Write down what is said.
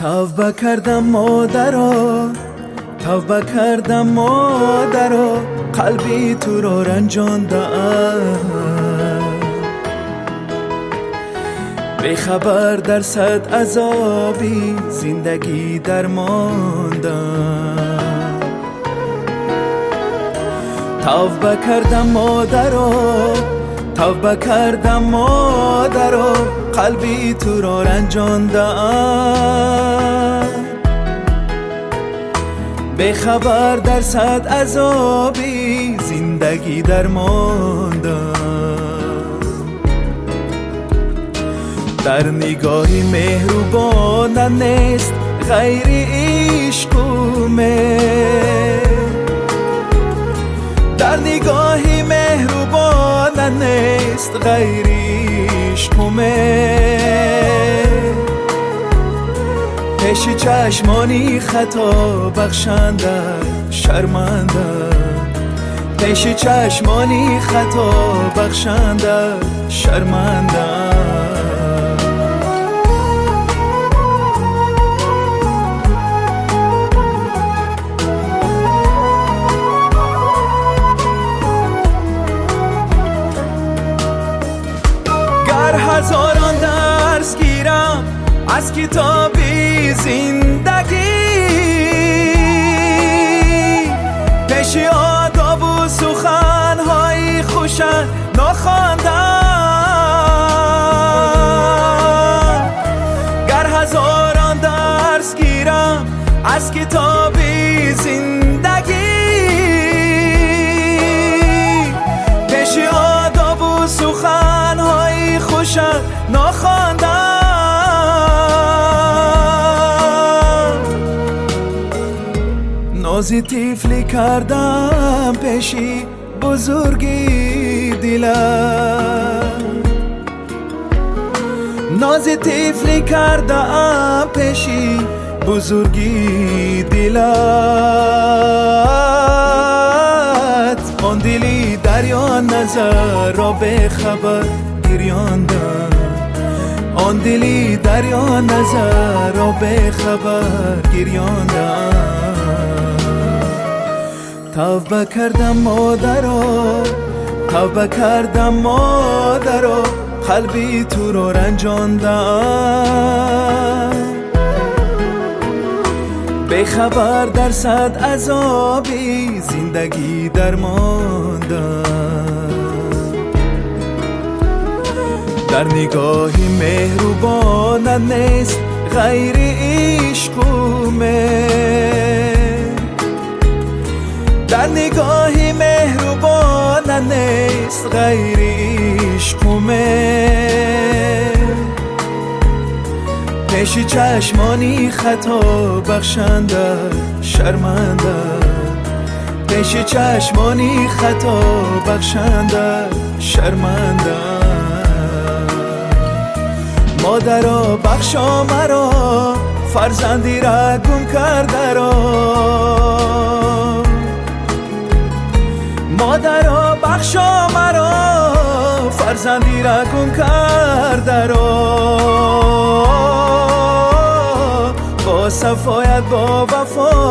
توبه کردم مادرا، توبه کردم مادرا، قلبی تو را رنجاندم. بی خبر در صد عذابی زندگی درماندم. توبه کردم مادرا، توبه کردم مادرا، قلبی تو را رنجاندم. بی خبر در صد عذابی زندگی درماندم. در نگاهی مهربان نیست غیر عشق و مهر، در نگاهی مهربان نیست غیر عشق و مهر. پیش چشمانی خطا بخشنده شرمنده، پیش چشمانی خطا بخشنده شرمنده. هزاران درس گیرم از کتابی زندگی، پیش آداب و سخنهای خوشن نخواندم. گر هزاران درس گیرم از کتابی زندگی، پیش آداب و سخنهای خوشن نخواندم. نازی طفلی کردم پیشی بزرگی دلم، نازی طفلی کردم پیشی بزرگی دلت. آن دلی دریا نظر را به خبر گریاندم، آن دلی دریا نظر را به خبر گریاندم. توبه کردم مادرا، توبه کردم مادرا، قلبی تو را رنجاندم. بی خبر در صد عذابی زندگی درماندم. در نگاهی مهربان نیست غیر عشق و مهر، در نگاهی مهربان نیست غیر عشق و مهر. پیش چشمانی خطا بخشنده شرمنده، پیش چشمانی خطا بخشنده شرمنده. مادرا بخشا مرا، فرزندی را گم کرده را. مادرا بخشا مرا، فرزندی را گم کرده را. با صفایت با وفا